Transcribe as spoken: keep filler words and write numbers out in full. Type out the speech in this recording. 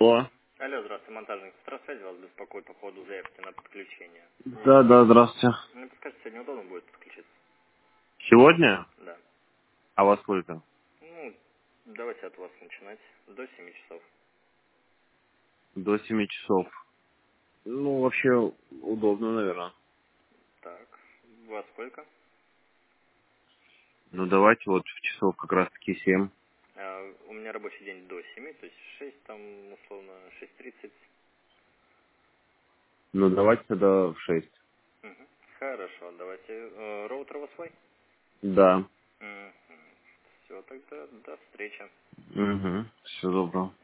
О. Алло, здравствуйте, монтажник. Здравствуйте, вас беспокоит по поводу заявки на подключение. Да, да, здравствуйте. Мне подскажите, сегодня удобно будет подключиться? Сегодня? Да. А во сколько? Ну, давайте от вас начинать. До семи часов. До семи часов. Ну, вообще, удобно, наверное. Так. Во сколько? Ну, давайте вот в часов как раз-таки семь. А, у меня рабочий день до семи, то есть шесть, там, условно, шесть тридцать. Ну, давайте тогда в шесть. Угу. Хорошо, давайте. Э, роутер у вас свой? Да. Угу. Все, тогда до встречи. Угу. Всего доброго.